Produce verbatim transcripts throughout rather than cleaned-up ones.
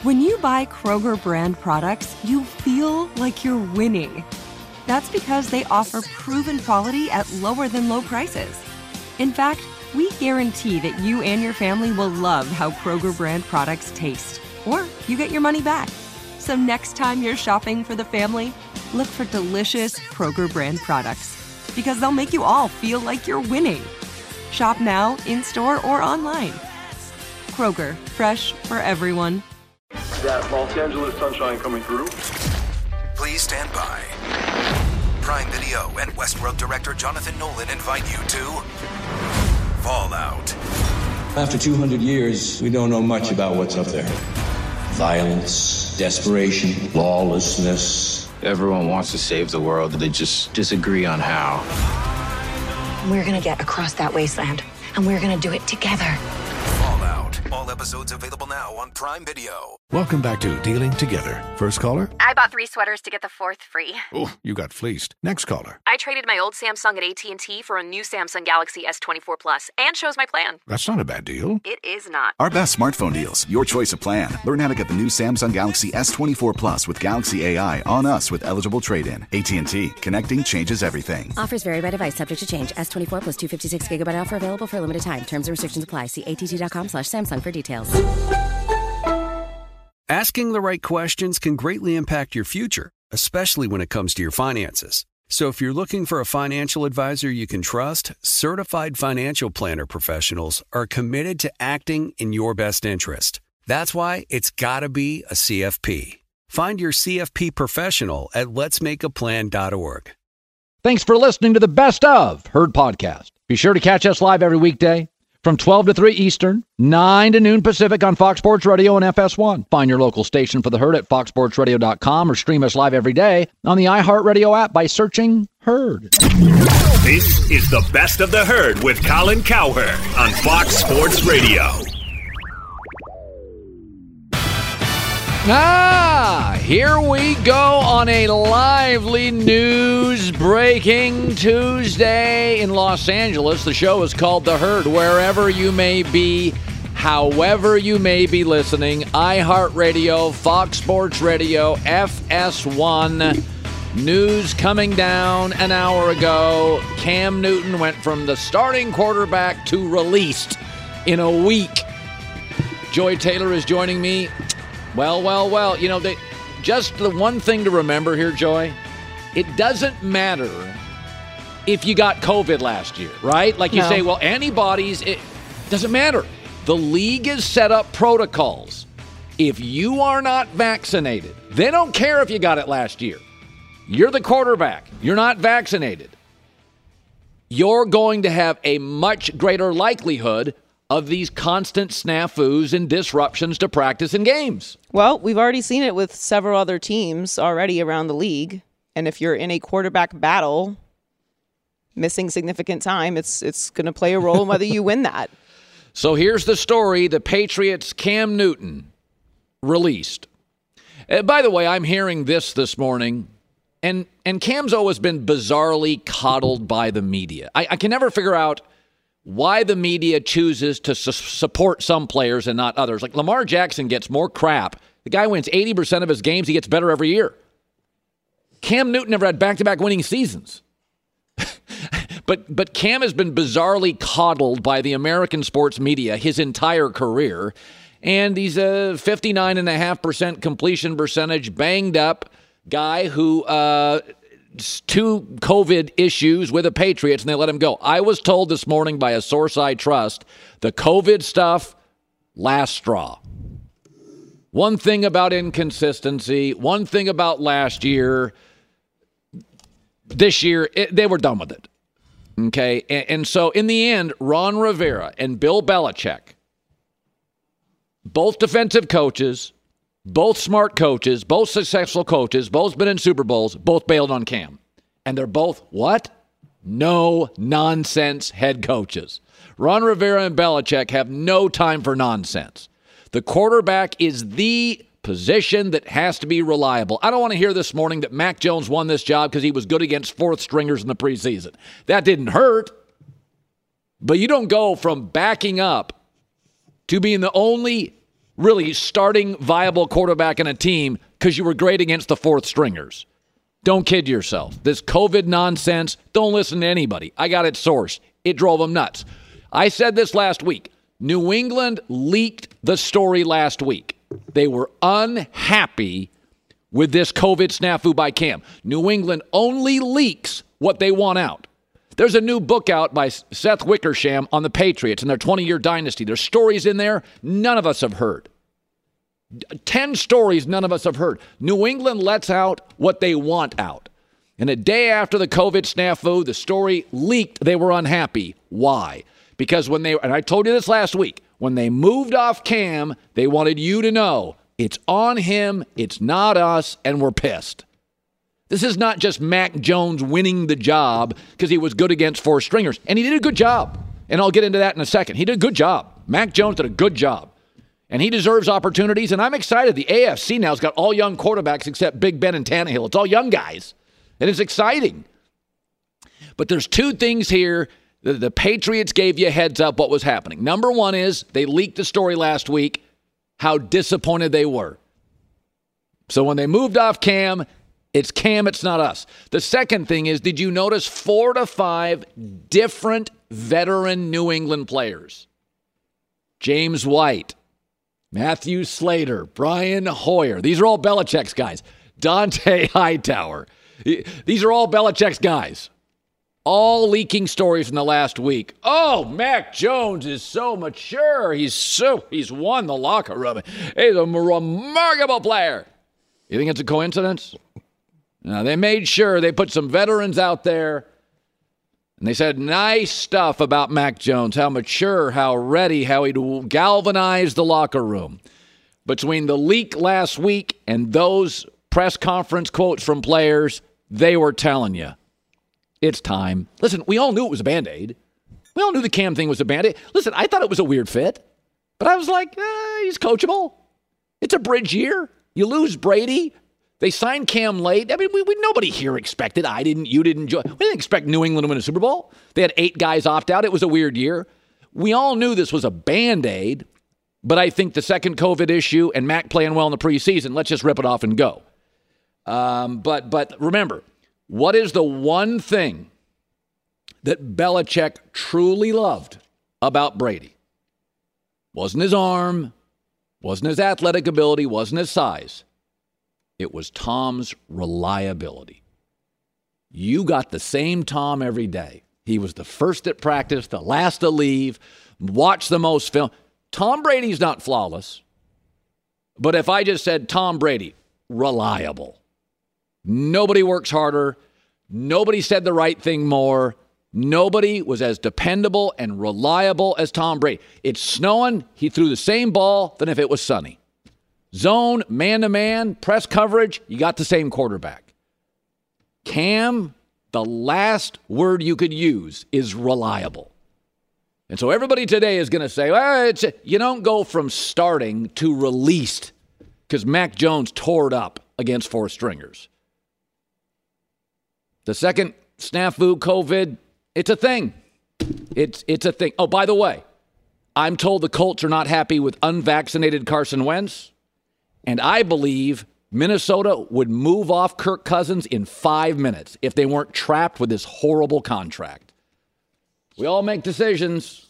When you buy Kroger brand products, you feel like you're winning. That's because they offer proven quality at lower than low prices. In fact, we guarantee that you and your family will love how Kroger brand products taste, or you get your money back. So next time you're shopping for the family, look for delicious Kroger brand products, because they'll make you all feel like you're winning. Shop now, in-store, or online. Kroger, fresh for everyone. That Los Angeles sunshine coming through. Please stand by. Prime Video and Westworld director Jonathan Nolan invite you to Fallout. After two hundred years, we don't know much about what's up there. Violence, desperation, lawlessness. Everyone wants to save the world, they just disagree on how. We're gonna get across that wasteland, and we're gonna do it together. Fallout. All episodes available now on Prime Video. Welcome back to Dealing Together. First caller? I bought three sweaters to get the fourth free. Oh, you got fleeced. Next caller. I traded my old Samsung at A T and T for a new Samsung Galaxy S twenty-four Plus and shows my plan. That's not a bad deal. It is not. Our best smartphone deals. Your choice of plan. Learn how to get the new Samsung Galaxy S twenty-four Plus with Galaxy A I on us with eligible trade-in. A T and T. Connecting changes everything. Offers vary by device. Subject to change. S twenty-four plus two fifty-six gigabyte offer available for a limited time. Terms and restrictions apply. See att.com slash Samsung for details. Asking the right questions can greatly impact your future, especially when it comes to your finances. So if you're looking for a financial advisor you can trust, certified financial planner professionals are committed to acting in your best interest. That's why it's got to be a C F P. Find your C F P professional at lets make a plan dot org. Thanks for listening to the Best of Herd podcast. Be sure to catch us live every weekday from twelve to three Eastern, nine to noon Pacific on Fox Sports Radio and F S one. Find your local station for the Herd at fox sports radio dot com or stream us live every day on the iHeartRadio app by searching Herd. This is the Best of the Herd with Colin Cowherd on Fox Sports Radio. Ah, here we go on a lively news-breaking Tuesday in Los Angeles. The show is called The Herd. Wherever you may be, however you may be listening, iHeartRadio, Fox Sports Radio, F S one. News coming down an hour ago. Cam Newton went from the starting quarterback to released in a week. Joy Taylor is joining me. Well, well, well, you know, they, just the one thing to remember here, Joy, it doesn't matter if you got COVID last year, right? Like you no. say, well, antibodies, it doesn't matter. The league has set up protocols. If you are not vaccinated, they don't care if you got it last year. You're the quarterback. You're not vaccinated. You're going to have a much greater likelihood of these constant snafus and disruptions to practice and games. Well, we've already seen it with several other teams already around the league. And if you're in a quarterback battle, missing significant time, it's it's going to play a role in whether you win that. So here's the story. The Patriots' Cam Newton released. Uh, by the way, I'm hearing this this morning, and, and Cam's always been bizarrely coddled by the media. I, I can never figure out why the media chooses to su- support some players and not others. Like Lamar Jackson gets more crap. The guy wins eighty percent of his games. He gets better every year. Cam Newton never had back-to-back winning seasons. but but Cam has been bizarrely coddled by the American sports media his entire career. And he's a fifty-nine point five percent completion percentage, banged up guy who... Uh, two COVID issues with the Patriots, and they let him go. I was told this morning by a source I trust, the COVID stuff, last straw. One thing about inconsistency, one thing about last year, this year, it, they were done with it. Okay? And, and so, in the end, Ron Rivera and Bill Belichick, both defensive coaches, both smart coaches, both successful coaches, both been in Super Bowls, both bailed on Cam. And they're both, what? No nonsense head coaches. Ron Rivera and Belichick have no time for nonsense. The quarterback is the position that has to be reliable. I don't want to hear this morning that Mac Jones won this job because he was good against fourth stringers in the preseason. That didn't hurt. But you don't go from backing up to being the only really starting viable quarterback in a team because you were great against the fourth stringers. Don't kid yourself. This COVID nonsense, don't listen to anybody. I got it sourced. It drove them nuts. I said this last week. New England leaked the story last week. They were unhappy with this COVID snafu by Cam. New England only leaks what they want out. There's a new book out by Seth Wickersham on the Patriots and their twenty-year dynasty. There's stories in there none of us have heard. Ten stories none of us have heard. New England lets out what they want out. And a day after the COVID snafu, the story leaked they were unhappy. Why? Because when they, and I told you this last week, when they moved off Cam, they wanted you to know it's on him, it's not us, and we're pissed. This is not just Mac Jones winning the job because he was good against four stringers. And he did a good job. And I'll get into that in a second. He did a good job. Mac Jones did a good job. And he deserves opportunities, and I'm excited. The A F C now has got all young quarterbacks except Big Ben and Tannehill. It's all young guys, and it's exciting. But there's two things here. The, the Patriots gave you a heads up what was happening. Number one is they leaked the story last week, how disappointed they were. So when they moved off Cam, it's Cam, it's not us. The second thing is, did you notice four to five different veteran New England players? James White, Matthew Slater, Brian Hoyer. These are all Belichick's guys. Dante Hightower. These are all Belichick's guys. All leaking stories in the last week. Oh, Mac Jones is so mature. He's so he's won the locker room. He's a remarkable player. You think it's a coincidence? No, they made sure they put some veterans out there. And they said nice stuff about Mac Jones, how mature, how ready, how he'd galvanize the locker room. Between the leak last week and those press conference quotes from players, they were telling you, it's time. Listen, we all knew it was a Band-Aid. We all knew the Cam thing was a Band-Aid. Listen, I thought it was a weird fit, but I was like, eh, he's coachable. It's a bridge year. You lose Brady. They signed Cam late. I mean, we, we nobody here expected. I didn't. You didn't. We didn't expect New England to win a Super Bowl. They had eight guys opt out. It was a weird year. We all knew this was a Band-Aid, but I think the second COVID issue and Mac playing well in the preseason, let's just rip it off and go. Um, but but remember, what is the one thing that Belichick truly loved about Brady? Wasn't his arm, wasn't his athletic ability, wasn't his size. It was Tom's reliability. You got the same Tom every day. He was the first at practice, the last to leave, watched the most film. Tom Brady's not flawless. But if I just said Tom Brady, reliable. Nobody works harder. Nobody said the right thing more. Nobody was as dependable and reliable as Tom Brady. It's snowing. He threw the same ball than if it was sunny. Zone, man-to-man, press coverage, you got the same quarterback. Cam, the last word you could use is reliable. And so everybody today is going to say, well, it's, you don't go from starting to released because Mac Jones tore it up against four stringers. The second snafu, COVID, it's a thing. It's, it's a thing. Oh, by the way, I'm told the Colts are not happy with unvaccinated Carson Wentz. And I believe Minnesota would move off Kirk Cousins in five minutes if they weren't trapped with this horrible contract. We all make decisions.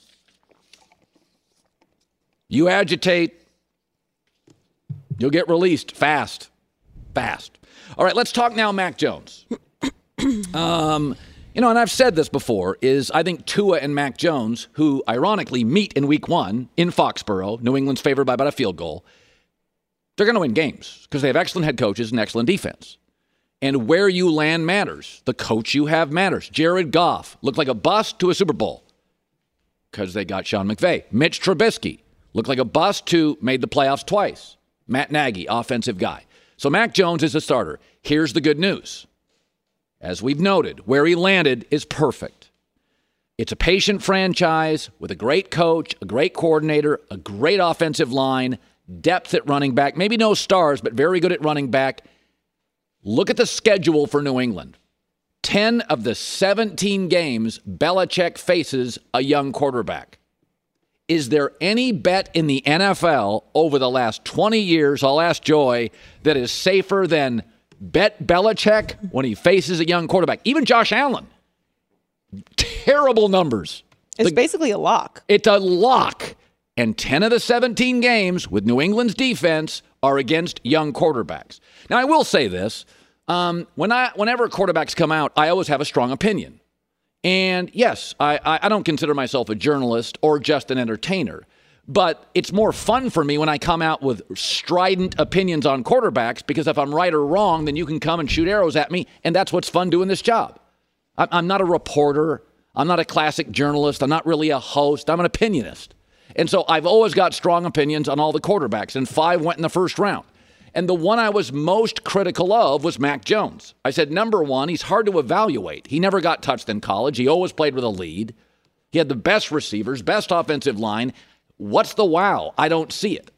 You agitate, you'll get released fast, fast. All right, let's talk now Mac Jones. um, you know, and I've said this before, is I think Tua and Mac Jones, who ironically meet in week one in Foxborough, New England's favored by about a field goal, they're going to win games because they have excellent head coaches and excellent defense. And where you land matters. The coach you have matters. Jared Goff looked like a bust to a Super Bowl because they got Sean McVay. Mitch Trubisky looked like a bust to made the playoffs twice. Matt Nagy, offensive guy. So Mac Jones is a starter. Here's the good news. As we've noted, where he landed is perfect. It's a patient franchise with a great coach, a great coordinator, a great offensive line, depth at running back, maybe no stars, but very good at running back. Look at the schedule for New England. ten of the seventeen games, Belichick faces a young quarterback. Is there any bet in the N F L over the last twenty years, I'll ask Joy, that is safer than bet Belichick when he faces a young quarterback? Even Josh Allen. Terrible numbers. It's the, basically a lock. It's a lock. And ten of the seventeen games with New England's defense are against young quarterbacks. Now, I will say this. Um, when I, whenever quarterbacks come out, I always have a strong opinion. And yes, I, I don't consider myself a journalist or just an entertainer. But it's more fun for me when I come out with strident opinions on quarterbacks, because if I'm right or wrong, then you can come and shoot arrows at me, and that's what's fun doing this job. I'm, I'm not a reporter. I'm not a classic journalist. I'm not really a host. I'm an opinionist. And so I've always got strong opinions on all the quarterbacks, and five went in the first round. And the one I was most critical of was Mac Jones. I said, number one, he's hard to evaluate. He never got touched in college. He always played with a lead. He had the best receivers, best offensive line. What's the wow? I don't see it.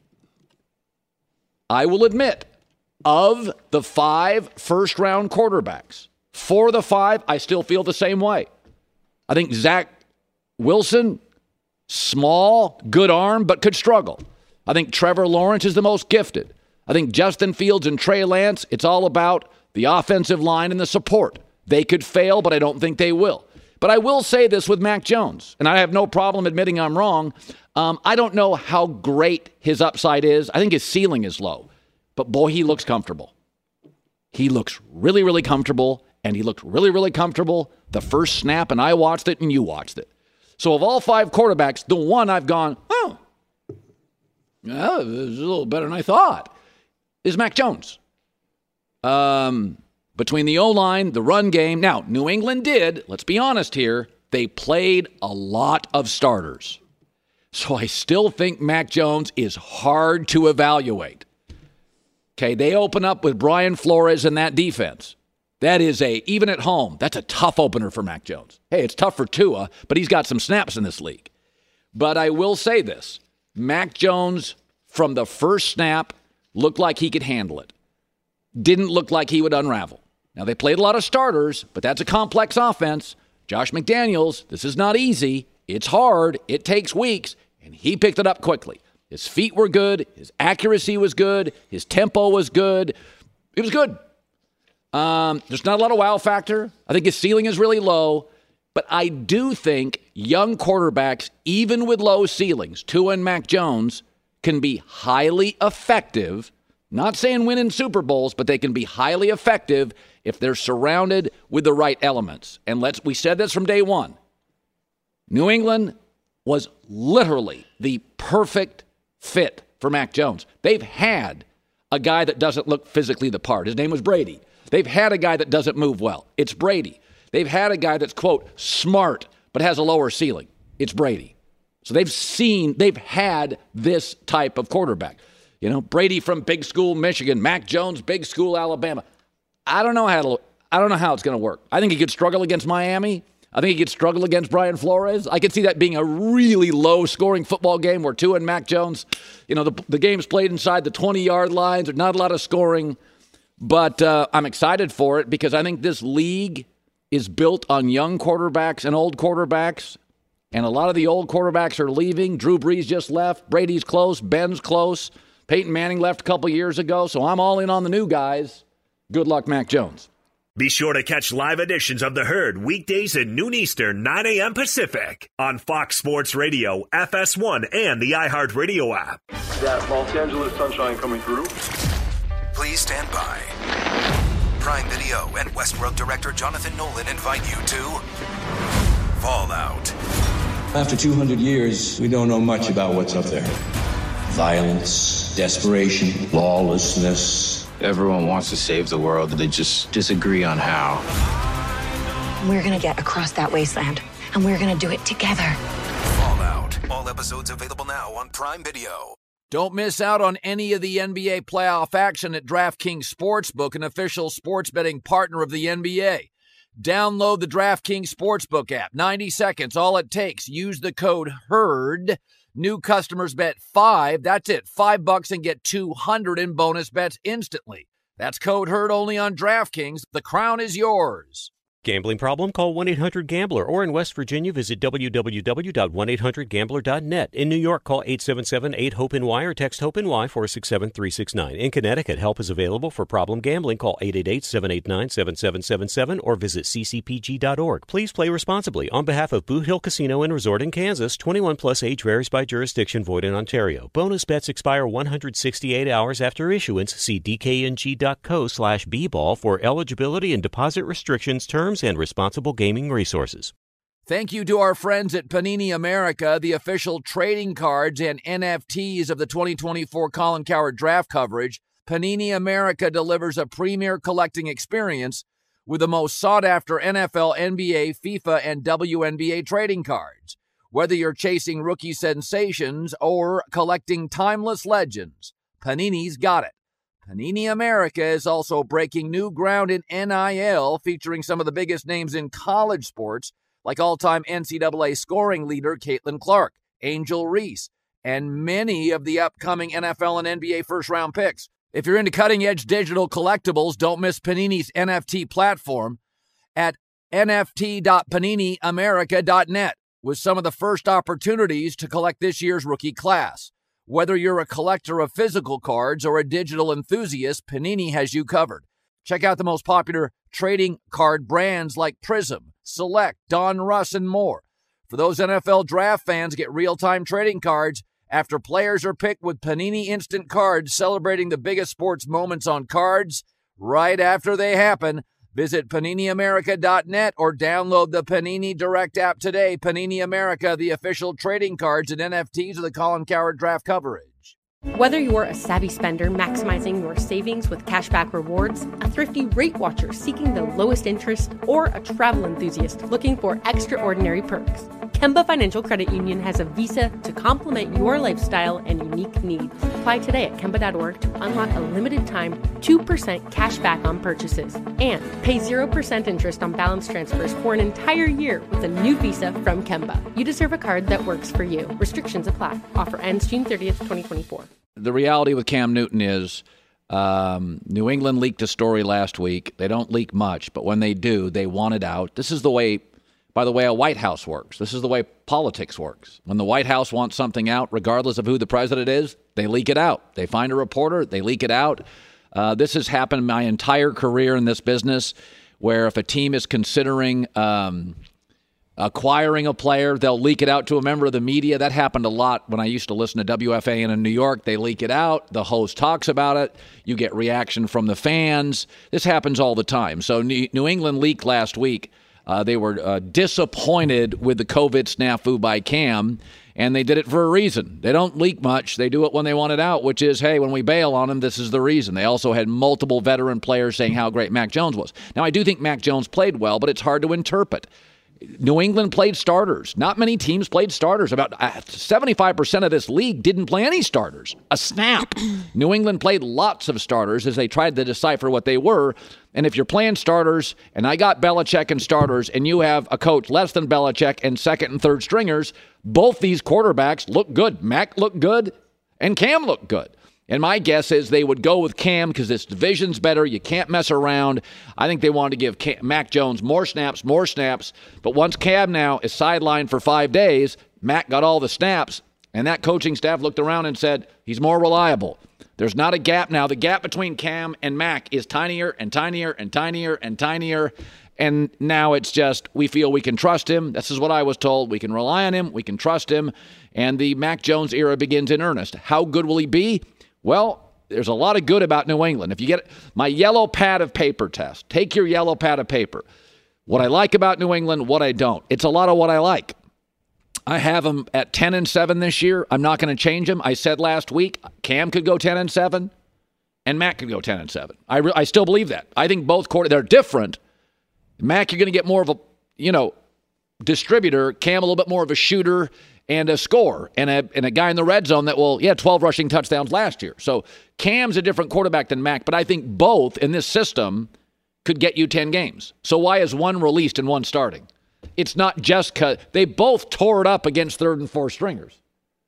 I will admit, of the five first-round quarterbacks, four of the five, I still feel the same way. I think Zach Wilson, small, good arm, but could struggle. I think Trevor Lawrence is the most gifted. I think Justin Fields and Trey Lance, it's all about the offensive line and the support. They could fail, but I don't think they will. But I will say this with Mac Jones, and I have no problem admitting I'm wrong. Um, I don't know how great his upside is. I think his ceiling is low. But, boy, he looks comfortable. He looks really, really comfortable, and he looked really, really comfortable the first snap, and I watched it and you watched it. So of all five quarterbacks, the one I've gone, oh, yeah, it was a little better than I thought, is Mac Jones. Um, between the O-line, the run game. Now, New England did, let's be honest here, they played a lot of starters. So I still think Mac Jones is hard to evaluate. Okay, they open up with Brian Flores in that defense. That is a, even at home, that's a tough opener for Mac Jones. Hey, it's tough for Tua, but he's got some snaps in this league. But I will say this, Mac Jones, from the first snap, looked like he could handle it. Didn't look like he would unravel. Now, they played a lot of starters, but that's a complex offense. Josh McDaniels, this is not easy. It's hard. It takes weeks, and he picked it up quickly. His feet were good. His accuracy was good. His tempo was good. It was good. Um, there's not a lot of wow factor. I think his ceiling is really low, but I do think young quarterbacks, even with low ceilings, Tua and Mac Jones, can be highly effective. Not saying winning Super Bowls, but they can be highly effective if they're surrounded with the right elements. And let's we said this from day one. New England was literally the perfect fit for Mac Jones. They've had a guy that doesn't look physically the part. His name was Brady. They've had a guy that doesn't move well. It's Brady. They've had a guy that's, quote, smart, but has a lower ceiling. It's Brady. So they've seen, they've had this type of quarterback. You know, Brady from big school Michigan, Mac Jones, big school Alabama. I don't know how to, I don't know how it's going to work. I think he could struggle against Miami. I think he could struggle against Brian Flores. I could see that being a really low-scoring football game where Tua and Mac Jones, you know, the, the game's played inside the twenty-yard lines. There's not a lot of scoring. But uh, I'm excited for it because I think this league is built on young quarterbacks and old quarterbacks. And a lot of the old quarterbacks are leaving. Drew Brees just left. Brady's close. Ben's close. Peyton Manning left a couple years ago. So I'm all in on the new guys. Good luck, Mac Jones. Be sure to catch live editions of The Herd weekdays at noon Eastern, nine a.m. Pacific on Fox Sports Radio, F S one, and the iHeartRadio app. That Los Angeles sunshine coming through. Please stand by. Prime Video and Westworld director Jonathan Nolan invite you to Fallout. After two hundred years, we don't know much about what's up there. Violence, desperation, lawlessness. Everyone wants to save the world, they just disagree on how. We're gonna get across that wasteland, and we're gonna do it together. Fallout. All episodes available now on Prime Video. Don't miss out on any of the N B A playoff action at DraftKings Sportsbook, an official sports betting partner of the N B A. Download the DraftKings Sportsbook app. ninety seconds, all it takes. Use the code HERD. New customers bet five. That's it. Five bucks and get two hundred in bonus bets instantly. That's code HERD only on DraftKings. The crown is yours. Gambling problem? Call one eight hundred gambler, or in West Virginia, visit w w w dot one eight hundred gambler dot net. In New York, call eight seven seven eight hope N Y or text HOPE-NY four six seven three six nine. In Connecticut, help is available for problem gambling. Call eight eight eight seven eight nine seven seven seven seven or visit c c p g dot org. Please play responsibly. On behalf of Boot Hill Casino and Resort in Kansas, twenty-one plus age varies by jurisdiction, void in Ontario. Bonus bets expire one hundred sixty-eight hours after issuance. See d k n g dot co slash b ball for eligibility and deposit restrictions, terms, and responsible gaming resources. Thank you to our friends at Panini America, the official trading cards and N F Ts of the twenty twenty-four Colin Cowherd draft coverage. Panini America delivers a premier collecting experience with the most sought-after N F L, N B A, FIFA, and W N B A trading cards. Whether you're chasing rookie sensations or collecting timeless legends, Panini's got it. Panini America is also breaking new ground in N I L, featuring some of the biggest names in college sports, like all-time N C double A scoring leader Caitlin Clark, Angel Reese, and many of the upcoming N F L and N B A first-round picks. If you're into cutting-edge digital collectibles, don't miss Panini's N F T platform at n f t dot panini america dot net with some of the first opportunities to collect this year's rookie class. Whether you're a collector of physical cards or a digital enthusiast, Panini has you covered. Check out the most popular trading card brands like Prism, Select, Don Russ, and more. For those N F L draft fans, get real-time trading cards after players are picked with Panini Instant Cards, celebrating the biggest sports moments on cards right after they happen. Visit panini america dot net or download the Panini Direct app today. Panini America, the official trading cards and N F Ts of the Colin Cowherd draft coverage. Whether you're a savvy spender maximizing your savings with cashback rewards, a thrifty rate watcher seeking the lowest interest, or a travel enthusiast looking for extraordinary perks, Kemba Financial Credit Union has a visa to complement your lifestyle and unique needs. Apply today at kemba dot org to unlock a limited-time two percent cash back on purchases and pay zero percent interest on balance transfers for an entire year with a new visa from Kemba. You deserve a card that works for you. Restrictions apply. Offer ends June thirtieth, twenty twenty-four. The reality with Cam Newton is um, New England leaked a story last week. They don't leak much, but when they do, they want it out. This is the way... By the way, a White House works. This is the way politics works. When the White House wants something out, regardless of who the president is, they leak it out. They find a reporter, they leak it out. Uh, this has happened my entire career in this business, where if a team is considering um, acquiring a player, they'll leak it out to a member of the media. That happened a lot when I used to listen to W F A N in New York. They leak it out. The host talks about it. You get reaction from the fans. This happens all the time. So New England leaked last week. Uh, they were uh, disappointed with the COVID snafu by Cam, and they did it for a reason. They don't leak much. They do it when they want it out, which is, hey, when we bail on him, this is the reason. They also had multiple veteran players saying how great Mac Jones was. Now, I do think Mac Jones played well, but it's hard to interpret. New England played starters. Not many teams played starters. About seventy-five percent of this league didn't play any starters. A snap. New England played lots of starters as they tried to decipher what they were. And if you're playing starters, and I got Belichick and starters, and you have a coach less than Belichick and second and third stringers, both these quarterbacks look good. Mac looked good, and Cam looked good. And my guess is they would go with Cam because this division's better. You can't mess around. I think they wanted to give Cam, Mac Jones more snaps, more snaps. But once Cam now is sidelined for five days, Mac got all the snaps, and that coaching staff looked around and said, he's more reliable. There's not a gap now. The gap between Cam and Mac is tinier and tinier and tinier and tinier. And now it's just, we feel we can trust him. This is what I was told. We can rely on him. We can trust him. And the Mac Jones era begins in earnest. How good will he be? Well, there's a lot of good about New England. If you get my yellow pad of paper test, take your yellow pad of paper. What I like about New England, what I don't. It's a lot of what I like. I have them at ten and seven this year. I'm not going to change them. I said last week, Cam could go ten and seven, and Mac could go ten and seven. I re- I still believe that. I think both quarter they're different. Mac, you're going to get more of a, you know, distributor. Cam, a little bit more of a shooter and a scorer, and a and a guy in the red zone that will, yeah, twelve rushing touchdowns last year. So Cam's a different quarterback than Mac, but I think both in this system could get you ten games. So why is one released and one starting? It's not just because they both tore it up against third and fourth stringers.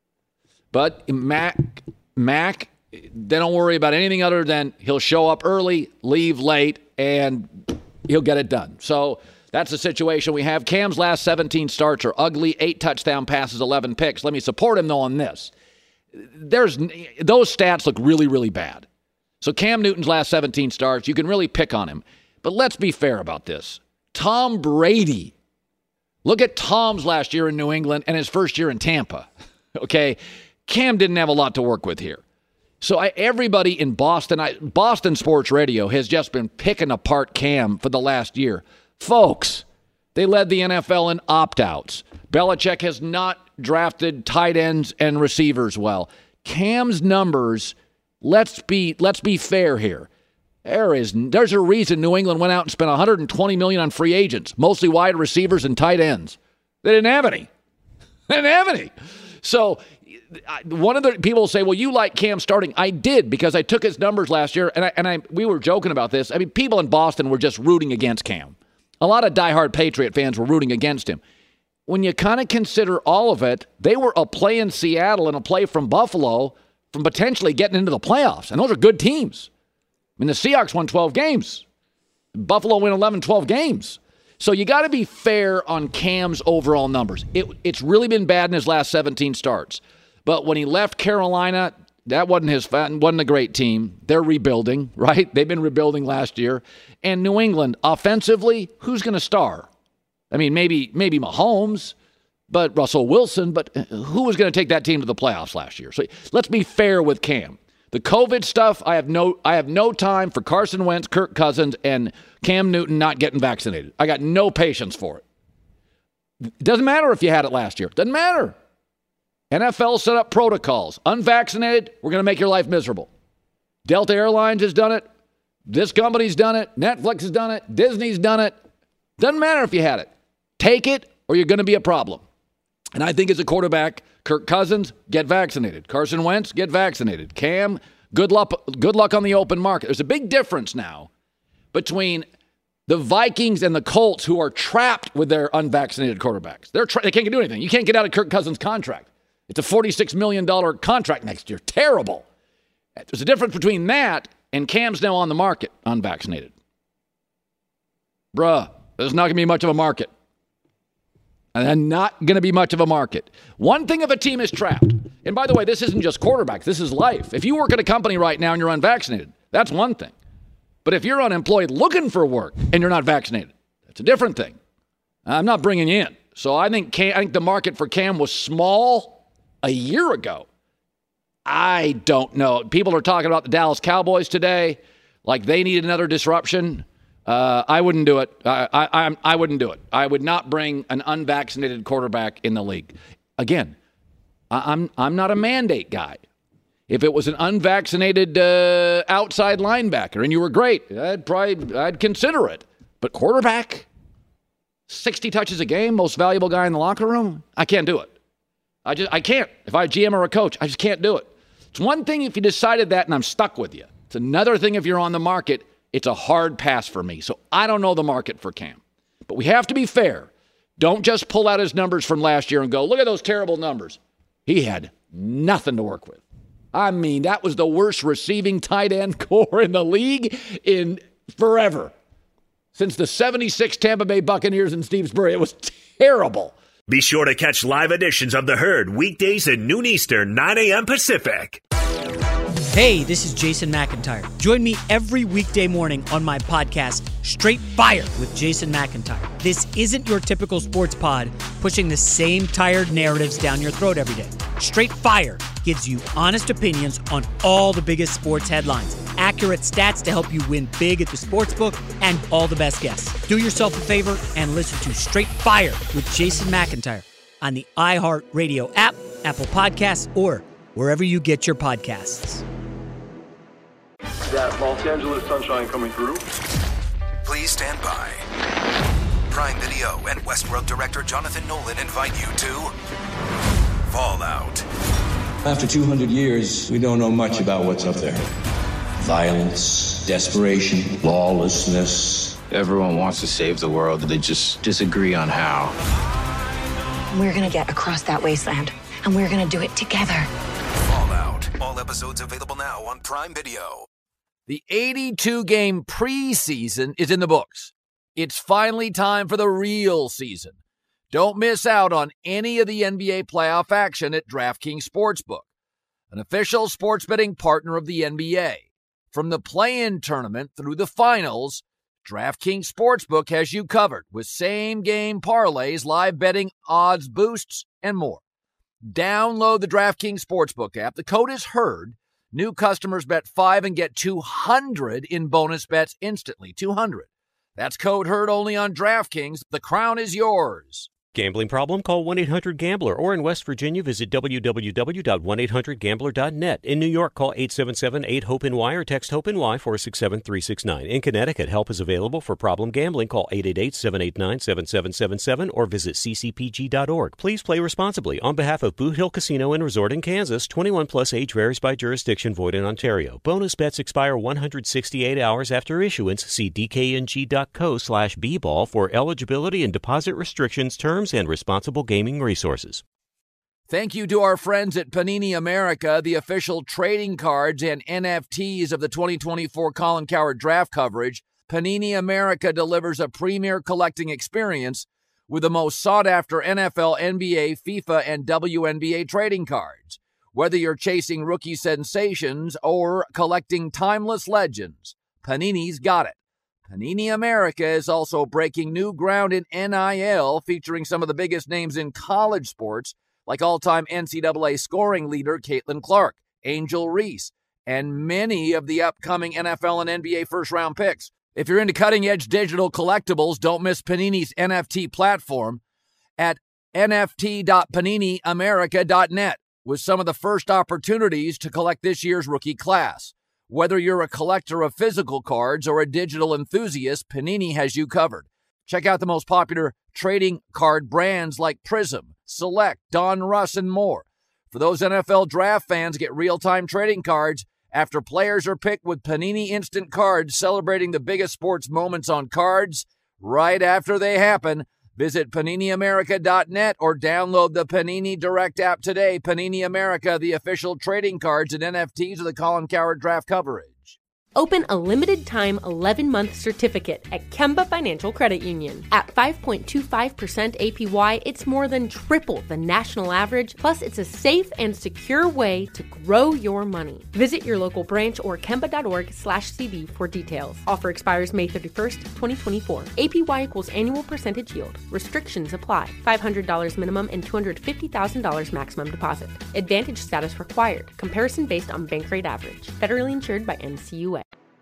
But Mac, Mac, they don't worry about anything other than he'll show up early, leave late, and he'll get it done. So That's the situation we have. Cam's last seventeen starts are ugly, eight touchdown passes, eleven picks. Let me support him, though, on this. There's those stats look really, really bad. So Cam Newton's last seventeen starts, you can really pick on him. But let's be fair about this. Tom Brady. Look at Tom's last year in New England and his first year in Tampa. Okay? Cam didn't have a lot to work with here. So I, everybody in Boston, I, Boston Sports Radio has just been picking apart Cam for the last year. Folks, they led the N F L in opt-outs. Belichick has not drafted tight ends and receivers well. Cam's numbers, let's be let's be fair here. There is there's a reason New England went out and spent one hundred twenty million dollars on free agents, mostly wide receivers and tight ends. They didn't have any. They didn't have any. So one of the people say, well, you like Cam starting. I did, because I took his numbers last year, and I, and I we were joking about this. I mean, people in Boston were just rooting against Cam. A lot of diehard Patriot fans were rooting against him. When you kind of consider all of it, they were a play in Seattle and a play from Buffalo from potentially getting into the playoffs. And those are good teams. I mean, the Seahawks won twelve games. Buffalo won eleven, twelve games. So you got to be fair on Cam's overall numbers. It, it's really been bad in his last seventeen starts. But when he left Carolina, that wasn't his wasn't a great team. They're rebuilding, right? They've been rebuilding last year. And New England, offensively, who's going to star? I mean, maybe maybe Mahomes, but Russell Wilson, but who was going to take that team to the playoffs last year? So let's be fair with Cam. The COVID stuff, I have no I have no time for Carson Wentz, Kirk Cousins, and Cam Newton not getting vaccinated. I got no patience for it. It doesn't matter if you had it last year. It doesn't matter. N F L set up protocols. Unvaccinated, we're going to make your life miserable. Delta Airlines has done it. This company's done it. Netflix has done it. Disney's done it. Doesn't matter if you had it. Take it, or you're going to be a problem. And I think as a quarterback, Kirk Cousins, get vaccinated. Carson Wentz, get vaccinated. Cam, good luck, good luck on the open market. There's a big difference now between the Vikings and the Colts, who are trapped with their unvaccinated quarterbacks. They're tra- they can't do anything. You can't get out of Kirk Cousins' contract. It's a forty-six million dollars contract next year. Terrible. There's a difference between that and Cam's now on the market, unvaccinated. Bruh, there's not going to be much of a market. And not going to be much of a market. One thing if a team is trapped, and by the way, this isn't just quarterbacks, this is life. If you work at a company right now and you're unvaccinated, that's one thing. But if you're unemployed looking for work and you're not vaccinated, that's a different thing. I'm not bringing you in. So I think Cam, I think the market for Cam was small a year ago. I don't know. People are talking about the Dallas Cowboys today, like they need another disruption. Uh, I wouldn't do it. I, I, I, I wouldn't do it. I would not bring an unvaccinated quarterback in the league. Again, I, I'm I'm not a mandate guy. If it was an unvaccinated uh, outside linebacker and you were great, I'd probably I'd consider it. But quarterback, sixty touches a game, most valuable guy in the locker room, I can't do it. I just I can't. If I G M or a coach, I just can't do it. It's one thing if you decided that and I'm stuck with you. It's another thing if you're on the market. It's a hard pass for me. So I don't know the market for Cam. But we have to be fair. Don't just pull out his numbers from last year and go, look at those terrible numbers. He had nothing to work with. I mean, that was the worst receiving tight end core in the league in forever. Since the seventy-six Tampa Bay Buccaneers and Steve Spurrier. It was terrible. Be sure to catch live editions of The Herd weekdays at noon Eastern, nine a.m. Pacific. Hey, this is Jason McIntyre. Join me every weekday morning on my podcast, Straight Fire with Jason McIntyre. This isn't your typical sports pod pushing the same tired narratives down your throat every day. Straight Fire gives you honest opinions on all the biggest sports headlines, accurate stats to help you win big at the sportsbook, and all the best guests. Do yourself a favor and listen to Straight Fire with Jason McIntyre on the iHeartRadio app, Apple Podcasts, or wherever you get your podcasts. That Los Angeles sunshine coming through. Please stand by. Prime Video and Westworld director Jonathan Nolan invite you to Fallout. After two hundred years, we don't know much about what's up there. Violence, desperation, lawlessness. Everyone wants to save the world, they just disagree on how. We're gonna get across that wasteland, and we're gonna do it together. Fallout. All episodes available now on Prime Video. The eighty-two game preseason is in the books. It's finally time for the real season. Don't miss out on any of the N B A playoff action at DraftKings Sportsbook, an official sports betting partner of the N B A. From the play-in tournament through the finals, DraftKings Sportsbook has you covered with same-game parlays, live betting, odds boosts, and more. Download the DraftKings Sportsbook app. The code is HERD. New customers bet five and get two hundred in bonus bets instantly. two hundred. That's code HERD only on DraftKings. The crown is yours. Gambling problem? Call one eight hundred gambler, or in West Virginia, visit w w w dot one eight hundred gambler dot net. In New York, call eight seven seven eight hope N Y or text HOPE-NY four six seven three six nine. In Connecticut, help is available for problem gambling. Call eight eight eight seven eight nine seven seven seven seven or visit c c p g dot org. Please play responsibly. On behalf of Boot Hill Casino and Resort in Kansas, twenty-one plus age varies by jurisdiction, void in Ontario. Bonus bets expire one hundred sixty-eight hours after issuance. See d k n g dot co slash b ball for eligibility and deposit restrictions, terms, and responsible gaming resources. Thank you to our friends at Panini America, the official trading cards and N F Ts of the twenty twenty-four Colin Cowherd draft coverage. Panini America delivers a premier collecting experience with the most sought-after N F L, N B A, FIFA, and W N B A trading cards. Whether you're chasing rookie sensations or collecting timeless legends, Panini's got it. Panini America is also breaking new ground in N I L, featuring some of the biggest names in college sports, like all-time N C double A scoring leader Caitlin Clark, Angel Reese, and many of the upcoming N F L and N B A first-round picks. If you're into cutting-edge digital collectibles, don't miss Panini's N F T platform at n f t dot panini america dot net with some of the first opportunities to collect this year's rookie class. Whether you're a collector of physical cards or a digital enthusiast, Panini has you covered. Check out the most popular trading card brands like Prism, Select, Don Russ, and more. For those N F L draft fans, get real-time trading cards after players are picked with Panini Instant Cards, celebrating the biggest sports moments on cards right after they happen. Visit panini america dot net or download the Panini Direct app today. Panini America, the official trading cards and N F Ts of the Colin Cowherd draft coverage. Open a limited-time eleven-month certificate at Kemba Financial Credit Union. At five point two five percent A P Y, it's more than triple the national average, plus it's a safe and secure way to grow your money. Visit your local branch or kemba dot org slash c b for details. Offer expires May thirty-first, twenty twenty-four. A P Y equals annual percentage yield. Restrictions apply. five hundred dollars minimum and two hundred fifty thousand dollars maximum deposit. Advantage status required. Comparison based on bank rate average. Federally insured by N C U A.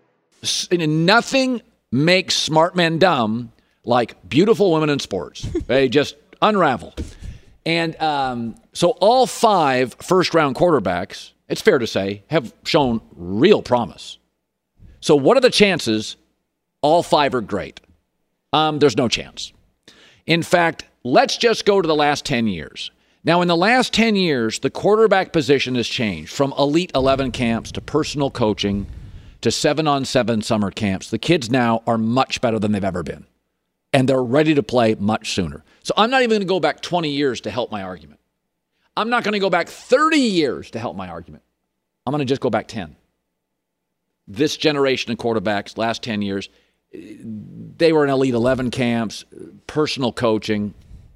Nothing makes smart men dumb like beautiful women in sports. They just unravel. And um, so all five first-round quarterbacks, it's fair to say, have shown real promise. So what are the chances all five are great? Um, there's no chance. In fact, let's just go to the last ten years. Now, in the last ten years, the quarterback position has changed from Elite eleven camps to personal coaching to seven-on-seven summer camps. The kids now are much better than they've ever been. And they're ready to play much sooner. So I'm not even going to go back twenty years to help my argument. I'm not going to go back thirty years to help my argument. I'm going to just go back ten. This generation of quarterbacks, last ten years, they were in Elite eleven camps, personal coaching.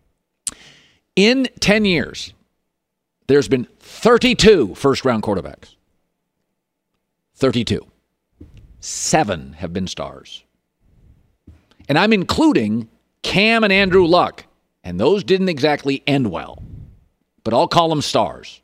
In ten years, there's been thirty-two first-round quarterbacks. thirty-two. Seven have been stars. And I'm including Cam and Andrew Luck. And those didn't exactly end well. But I'll call them stars.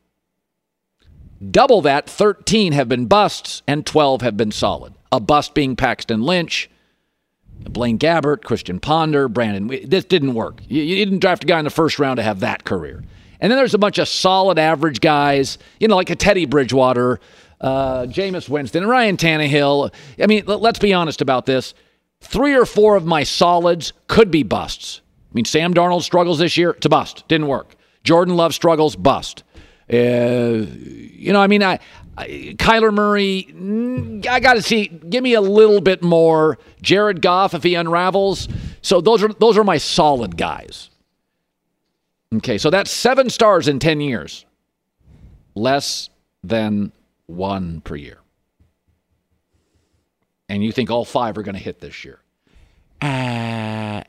Double that, thirteen have been busts and twelve have been solid. A bust being Paxton Lynch, Blaine Gabbert, Christian Ponder, Brandon. This didn't work. You, you didn't draft a guy in the first round to have that career. And then there's a bunch of solid average guys, you know, like a Teddy Bridgewater, uh, Jameis Winston, Ryan Tannehill. I mean, l- let's be honest about this. Three or four of my solids could be busts. I mean, Sam Darnold struggles this year. It's a bust. Didn't work. Jordan Love struggles. Bust. Uh, you know, I mean, I, I Kyler Murray, I got to see, give me a little bit more. Jared Goff, if he unravels. So those are those are my solid guys. Okay, so that's seven stars in ten years. Less than one per year. And you think all five are going to hit this year. Ah.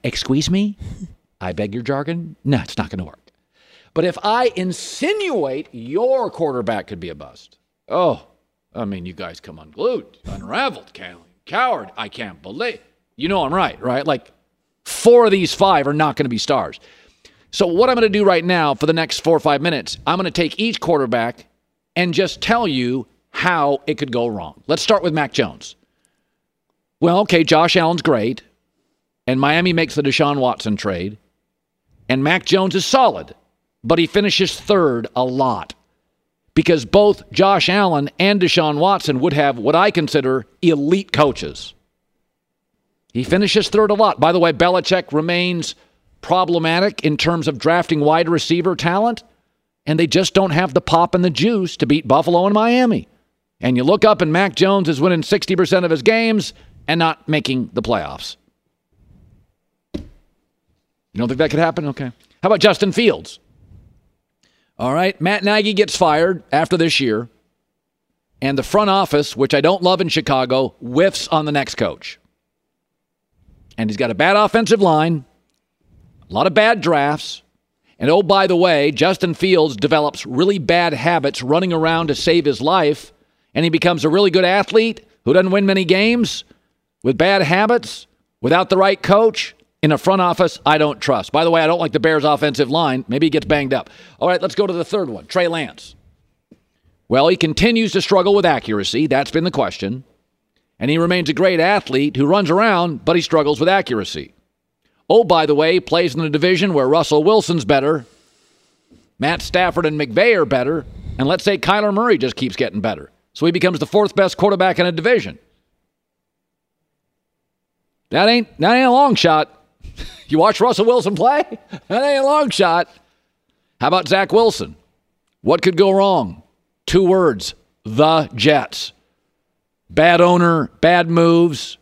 excuse me? I beg your jargon? No, it's not going to work. But if I insinuate your quarterback could be a bust, oh, I mean, you guys come unglued, unraveled, coward. I can't believe. You know I'm right, right? Like, four of these five are not going to be stars. So what I'm going to do right now for the next four or five minutes, I'm going to take each quarterback and just tell you how it could go wrong. Let's start with Mac Jones. Well, okay, Josh Allen's great, and Miami makes the Deshaun Watson trade, and Mac Jones is solid, but he finishes third a lot because both Josh Allen and Deshaun Watson would have what I consider elite coaches. He finishes third a lot. By the way, Belichick remains problematic in terms of drafting wide receiver talent, and they just don't have the pop and the juice to beat Buffalo and Miami. And you look up and Mac Jones is winning sixty percent of his games and not making the playoffs. You don't think that could happen? Okay. How about Justin Fields? All right, Matt Nagy gets fired after this year, and the front office, which I don't love in Chicago, whiffs on the next coach. And he's got a bad offensive line, a lot of bad drafts, and oh, by the way, Justin Fields develops really bad habits running around to save his life, and he becomes a really good athlete who doesn't win many games with bad habits, without the right coach, in a front office I don't trust. By the way, I don't like the Bears' offensive line. Maybe he gets banged up. All right, let's go to the third one, Trey Lance. Well, he continues to struggle with accuracy. That's been the question. And he remains a great athlete who runs around, but he struggles with accuracy. Oh, by the way, plays in a division where Russell Wilson's better, Matt Stafford and McVay are better, and let's say Kyler Murray just keeps getting better. So he becomes the fourth best quarterback in a division. That ain't, that ain't a long shot. You watch Russell Wilson play? That ain't a long shot. How about Zach Wilson? What could go wrong? Two words, the Jets. Bad owner, bad moves,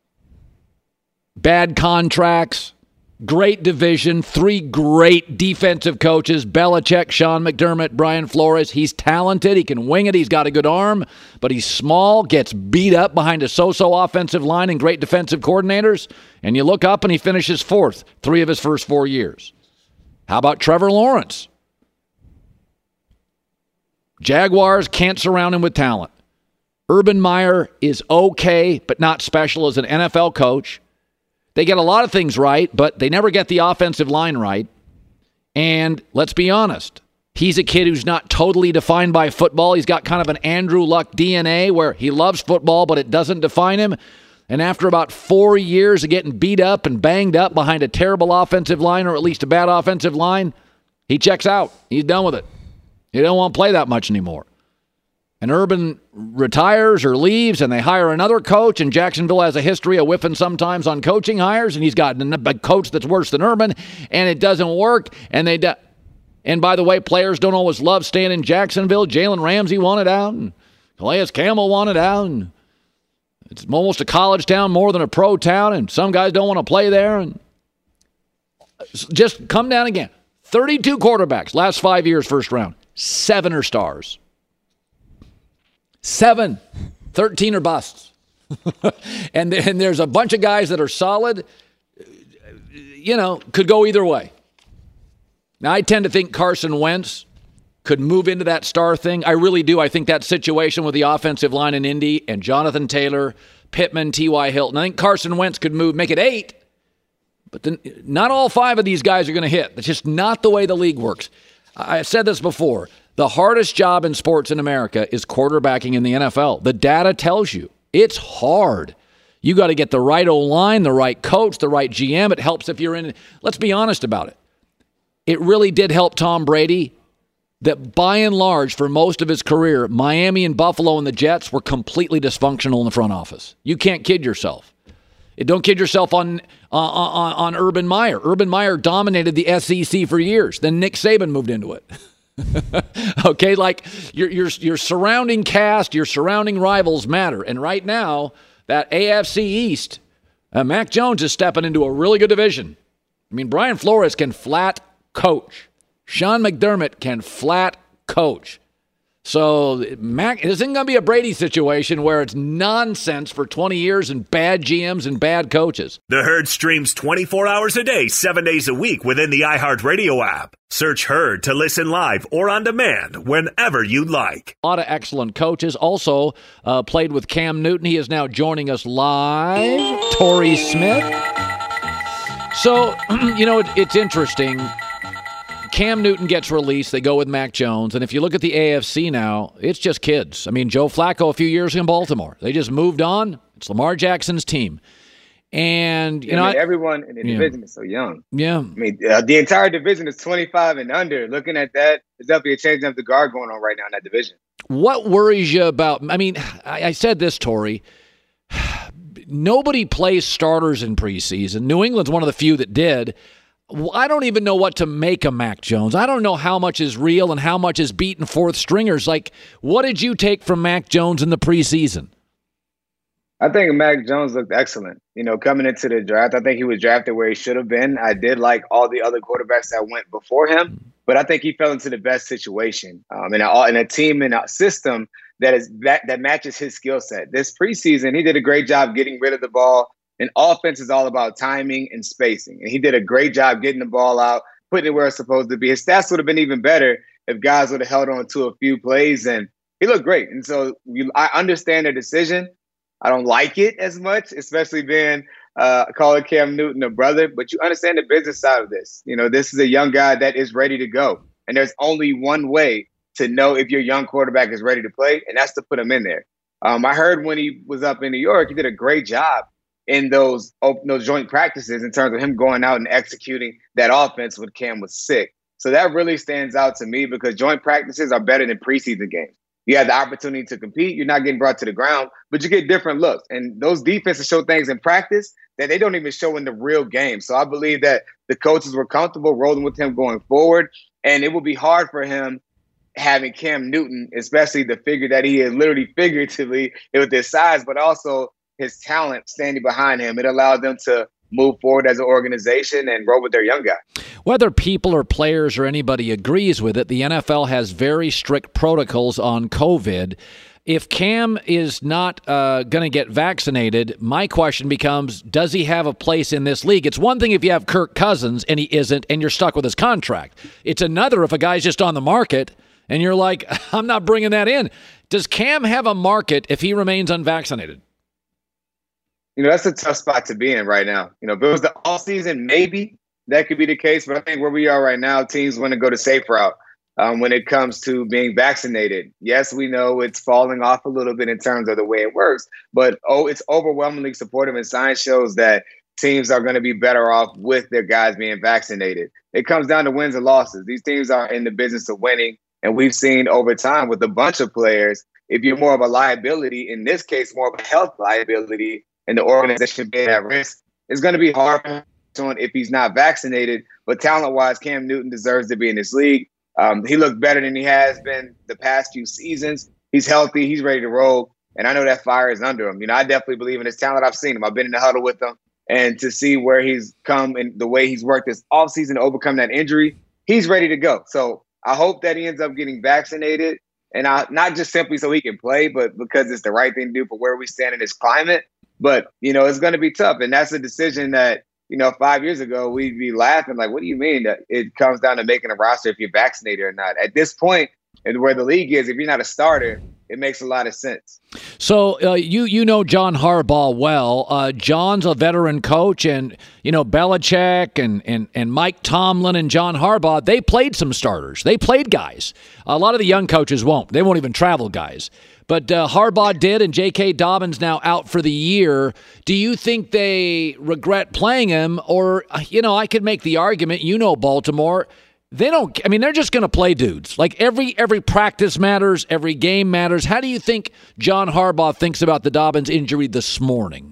bad contracts, great division, three great defensive coaches, Belichick, Sean McDermott, Brian Flores. He's talented. He can wing it. He's got a good arm, but he's small, gets beat up behind a so-so offensive line and great defensive coordinators. And you look up and he finishes fourth, three of his first four years. How about Trevor Lawrence? Jaguars can't surround him with talent. Urban Meyer is okay, but not special as an N F L coach. They get a lot of things right, but they never get the offensive line right. And let's be honest, he's a kid who's not totally defined by football. He's got kind of an Andrew Luck D N A where he loves football, but it doesn't define him. And after about four years of getting beat up and banged up behind a terrible offensive line, or at least a bad offensive line, he checks out. He's done with it. He don't want to play that much anymore. And Urban retires or leaves, and they hire another coach, and Jacksonville has a history of whiffing sometimes on coaching hires, and he's got a coach that's worse than Urban, and it doesn't work. And they, do- and by the way, players don't always love staying in Jacksonville. Jalen Ramsey wanted out, and Calais Campbell wanted out, and it's almost a college town more than a pro town, and some guys don't want to play there. And just come down again. thirty-two quarterbacks, last five years, first round. Seven are stars. Seven. thirteen are busts. and, and there's a bunch of guys that are solid, you know, could go either way. Now, I tend to think Carson Wentz could move into that star thing. I really do. I think that situation with the offensive line in Indy and Jonathan Taylor, Pittman, T Y. Hilton, I think Carson Wentz could move, make it eight. But then not all five of these guys are going to hit. That's just not the way the league works. I've said this before. The hardest job in sports in America is quarterbacking in the N F L. The data tells you it's hard. You got to get the right O-line, the right coach, the right G M. It helps if you're in. Let's be honest about it. It really did help Tom Brady that by and large, for most of his career, Miami and Buffalo and the Jets were completely dysfunctional in the front office. You can't kid yourself. Don't kid yourself on, uh, on, on Urban Meyer. Urban Meyer dominated the S E C for years. Then Nick Saban moved into it. Okay, like your, your, your surrounding cast, your surrounding rivals matter. And right now, that A F C East, uh, Mac Jones is stepping into a really good division. I mean, Brian Flores can flat coach. Sean McDermott can flat coach. So Mac, it isn't going to be a Brady situation where it's nonsense for twenty years and bad G Ms and bad coaches. The Herd streams twenty-four hours a day, seven days a week within the iHeartRadio app. Search Herd to listen live or on demand whenever you like. A lot of excellent coaches. Also uh, played with Cam Newton. He is now joining us live. Torrey Smith. So, you know, it, it's interesting. Cam Newton gets released. They go with Mac Jones. And if you look at the A F C now, it's just kids. I mean, Joe Flacco a few years in Baltimore. They just moved on. It's Lamar Jackson's team. And, you I know, mean, everyone in the yeah. division is so young. Yeah. I mean, uh, the entire division is twenty-five and under. Looking at that, there's definitely a change of the guard going on right now in that division. What worries you about, I mean, I, I said this, Torrey. Nobody plays starters in preseason. New England's one of the few that did. I don't even know what to make of Mac Jones. I don't know how much is real and how much is beaten fourth stringers. Like, what did you take from Mac Jones in the preseason? I think Mac Jones looked excellent. You know, coming into the draft, I think he was drafted where he should have been. I did like all the other quarterbacks that went before him, but I think he fell into the best situation um, in, a, in a team and a system that is that, that matches his skill set. This preseason, he did a great job getting rid of the ball. And offense is all about timing and spacing. And he did a great job getting the ball out, putting it where it's supposed to be. His stats would have been even better if guys would have held on to a few plays. And he looked great. And so we, I understand the decision. I don't like it as much, especially being uh, calling Cam Newton a brother. But you understand the business side of this. You know, this is a young guy that is ready to go. And there's only one way to know if your young quarterback is ready to play, and that's to put him in there. Um, I heard when he was up in New York, he did a great job in those those joint practices in terms of him going out and executing that offense when Cam was sick. So that really stands out to me because joint practices are better than preseason games. You have the opportunity to compete. You're not getting brought to the ground, but you get different looks. And those defenses show things in practice that they don't even show in the real game. So I believe that the coaches were comfortable rolling with him going forward. And it will be hard for him having Cam Newton, especially the figure that he is, literally figuratively with his size, but also his talent standing behind him. It allowed them to move forward as an organization and roll with their young guy. Whether people or players or anybody agrees with it, the N F L has very strict protocols on COVID. If Cam is not uh, going to get vaccinated, my question becomes, does he have a place in this league? It's one thing if you have Kirk Cousins and he isn't and you're stuck with his contract. It's another if a guy's just on the market and you're like, I'm not bringing that in. Does Cam have a market if he remains unvaccinated? You know, that's a tough spot to be in right now. You know, if it was the off season, maybe that could be the case. But I think where we are right now, teams want to go the safe route um, when it comes to being vaccinated. Yes, we know it's falling off a little bit in terms of the way it works, but oh, it's overwhelmingly supportive, and science shows that teams are going to be better off with their guys being vaccinated. It comes down to wins and losses. These teams are in the business of winning, and we've seen over time with a bunch of players, if you're more of a liability, in this case, more of a health liability, and the organization being at risk, it's going to be hard for him if he's not vaccinated. But talent-wise, Cam Newton deserves to be in this league. Um, he looked better than he has been the past few seasons. He's healthy. He's ready to roll. And I know that fire is under him. You know, I definitely believe in his talent. I've seen him. I've been in the huddle with him. And to see where he's come and the way he's worked this offseason to overcome that injury, he's ready to go. So I hope that he ends up getting vaccinated. And I, not just simply so he can play, but because it's the right thing to do for where we stand in this climate. But, you know, it's going to be tough. And that's a decision that, you know, five years ago, we'd be laughing like, what do you mean that it comes down to making a roster if you're vaccinated or not? At this point, and where the league is, if you're not a starter, it makes a lot of sense. So uh, you you know John Harbaugh well. Uh, John's a veteran coach, and, you know, Belichick and, and, and Mike Tomlin and John Harbaugh, they played some starters. They played guys. A lot of the young coaches won't. They won't even travel guys. But uh, Harbaugh did, and J K. Dobbins now out for the year. Do you think they regret playing him? Or, you know, I could make the argument, you know Baltimore, they don't, I mean, they're just going to play dudes. Like every every practice matters, every game matters. How do you think John Harbaugh thinks about the Dobbins injury this morning?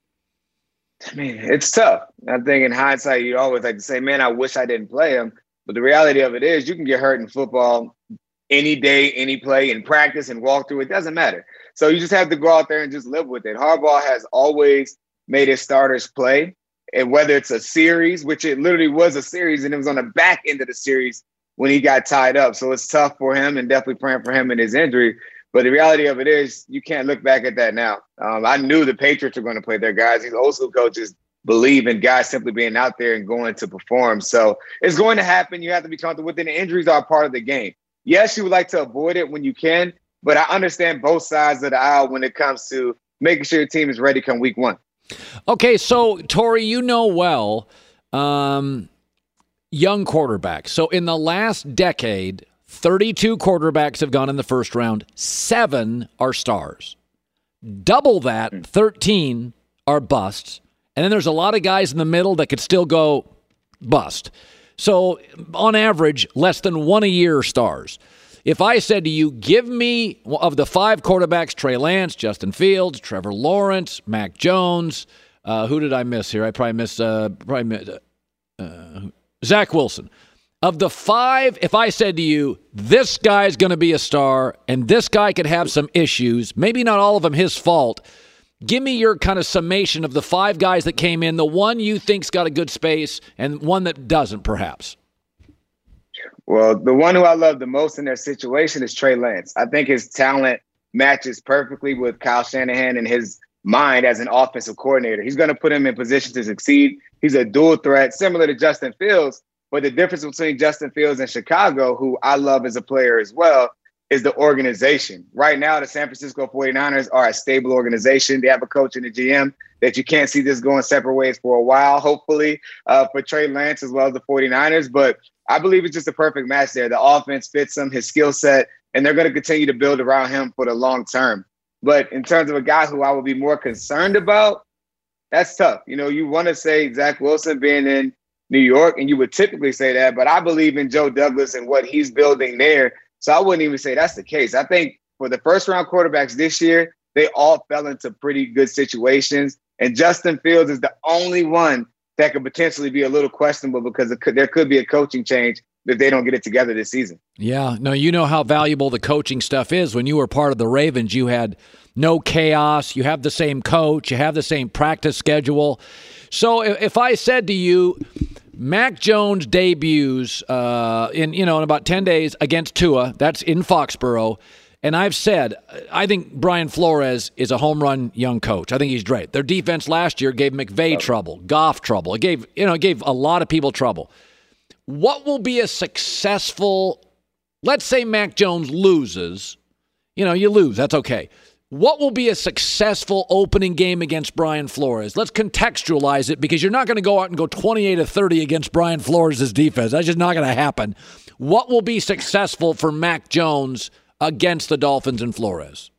I mean, it's tough. I think in hindsight, you always like to say, man, I wish I didn't play him. But the reality of it is you can get hurt in football any day, any play, in practice and walk through. It doesn't matter. So you just have to go out there and just live with it. Harbaugh has always made his starters play. And whether it's a series, which it literally was a series, and it was on the back end of the series when he got tied up. So it's tough for him, and definitely praying for him and his injury. But the reality of it is you can't look back at that now. Um, I knew the Patriots were going to play their guys. These old school coaches believe in guys simply being out there and going to perform. So it's going to happen. You have to be comfortable with it. And injuries are part of the game. Yes, you would like to avoid it when you can, but I understand both sides of the aisle when it comes to making sure your team is ready come week one. Okay, so, Torey, you know well, um, young quarterbacks. So in the last decade, thirty-two quarterbacks have gone in the first round. Seven are stars. Double that, thirteen are busts. And then there's a lot of guys in the middle that could still go bust. So on average, less than one a year are stars. If I said to you, give me, of the five quarterbacks, Trey Lance, Justin Fields, Trevor Lawrence, Mac Jones, uh, who did I miss here? I probably missed, uh, probably missed uh, uh, Zach Wilson. Of the five, if I said to you, this guy's going to be a star and this guy could have some issues, maybe not all of them his fault, give me your kind of summation of the five guys that came in, the one you think's got a good space and one that doesn't, perhaps. Well, the one who I love the most in their situation is Trey Lance. I think his talent matches perfectly with Kyle Shanahan and his mind as an offensive coordinator. He's going to put him in position to succeed. He's a dual threat, similar to Justin Fields. But the difference between Justin Fields and Chicago, who I love as a player as well, is the organization. Right now, the San Francisco forty-niners are a stable organization. They have a coach and a G M that you can't see this going separate ways for a while, hopefully, uh, for Trey Lance as well as the forty-niners. But I believe it's just a perfect match there. The offense fits him, his skill set, and they're going to continue to build around him for the long term. But in terms of a guy who I would be more concerned about, that's tough. You know, you want to say Zach Wilson being in New York, and you would typically say that, but I believe in Joe Douglas and what he's building there. So I wouldn't even say that's the case. I think for the first round quarterbacks this year, they all fell into pretty good situations. And Justin Fields is the only one that could potentially be a little questionable because it could, there could be a coaching change if they don't get it together this season. Yeah. No, you know how valuable the coaching stuff is. When you were part of the Ravens, you had no chaos. You have the same coach. You have the same practice schedule. So if I said to you, Mac Jones debuts uh, in you know in about ten days against Tua. That's in Foxborough. And I've said, I think Brian Flores is a home run young coach. I think he's great. Their defense last year gave McVay trouble, Goff trouble. It gave you know it gave a lot of people trouble. What will be a successful, let's say Mac Jones loses. You know, you lose. That's okay. What will be a successful opening game against Brian Flores? Let's contextualize it because you're not going to go out and go twenty-eight to thirty against Brian Flores' defense. That's just not going to happen. What will be successful for Mac Jones against the Dolphins and Flores?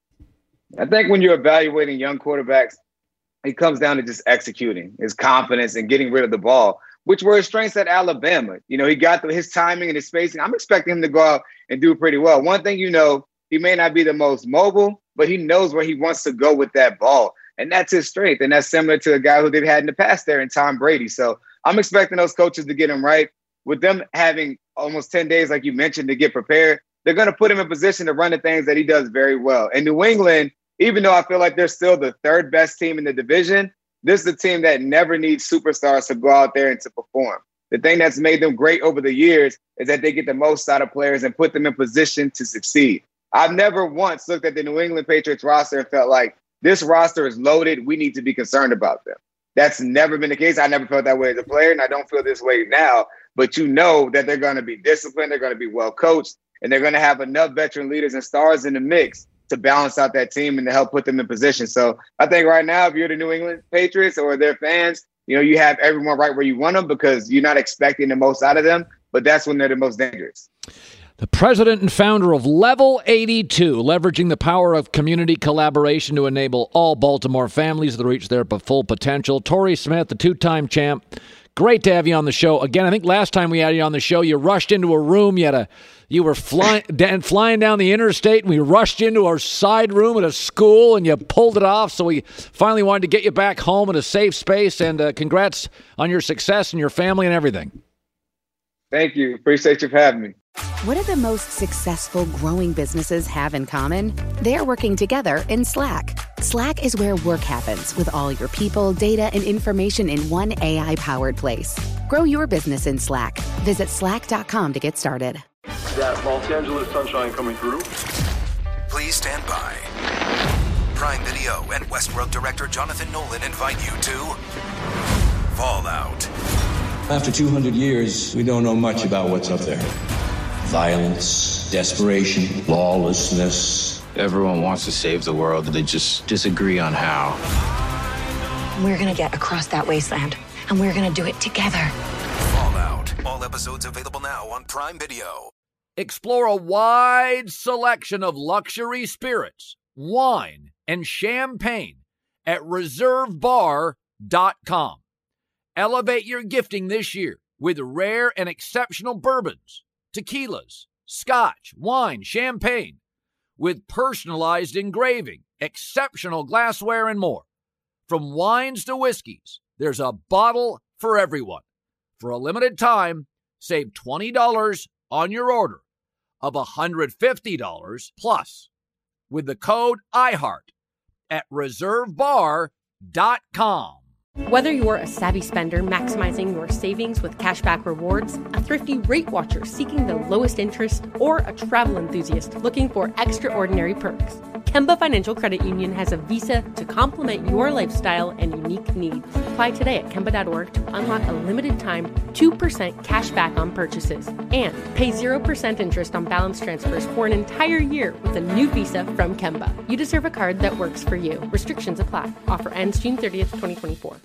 I think when you're evaluating young quarterbacks, it comes down to just executing, his confidence and getting rid of the ball, which were his strengths at Alabama. You know, he got the, his timing and his spacing. I'm expecting him to go out and do pretty well. One thing you know, he may not be the most mobile, but he knows where he wants to go with that ball. And that's his strength. And that's similar to a guy who they've had in the past there in Tom Brady. So I'm expecting those coaches to get him right. With them having almost ten days, like you mentioned, to get prepared, they're going to put him in position to run the things that he does very well. And New England, even though I feel like they're still the third best team in the division, this is a team that never needs superstars to go out there and to perform. The thing that's made them great over the years is that they get the most out of players and put them in position to succeed. I've never once looked at the New England Patriots roster and felt like this roster is loaded. We need to be concerned about them. That's never been the case. I never felt that way as a player, and I don't feel this way now. But you know that they're going to be disciplined, they're going to be well coached, and they're going to have enough veteran leaders and stars in the mix to balance out that team and to help put them in position. So I think right now, if you're the New England Patriots or their fans, you know, you have everyone right where you want them because you're not expecting the most out of them, but that's when they're the most dangerous. The president and founder of Level eighty-two, leveraging the power of community collaboration to enable all Baltimore families to reach their full potential. Torrey Smith, the two-time champ. Great to have you on the show. Again, I think last time we had you on the show, you rushed into a room. You had a, you were flying, flying down the interstate, and we rushed into our side room at a school, and you pulled it off. So we finally wanted to get you back home in a safe space. And uh, congrats on your success and your family and everything. Thank you. Appreciate you for having me. What do the most successful growing businesses have in common? They're working together in Slack. Slack is where work happens with all your people, data, and information in one A I-powered place. Grow your business in Slack. Visit slack dot com to get started. That Los Angeles sunshine coming through. Please stand by. Prime Video and Westworld director Jonathan Nolan invite you to Fallout. After two hundred years, we don't know much about what's up there. Violence, desperation, lawlessness. Everyone wants to save the world, they just disagree on how. We're gonna get across that wasteland, and we're gonna do it together. Fallout. All episodes available now on Prime Video. Explore a wide selection of luxury spirits, wine, and champagne at reserve bar dot com. Elevate your gifting this year with rare and exceptional bourbons, tequilas, scotch, wine, champagne, with personalized engraving, exceptional glassware, and more. From wines to whiskeys, there's a bottle for everyone. For a limited time, save twenty dollars on your order of one hundred fifty dollars plus with the code iHeart at reserve bar dot com. Whether you're a savvy spender maximizing your savings with cashback rewards, a thrifty rate watcher seeking the lowest interest, or a travel enthusiast looking for extraordinary perks, Kemba Financial Credit Union has a visa to complement your lifestyle and unique needs. Apply today at Kemba dot org to unlock a limited time two percent cash back on purchases and pay zero percent interest on balance transfers for an entire year with a new visa from Kemba. You deserve a card that works for you. Restrictions apply. Offer ends June thirtieth, twenty twenty-four.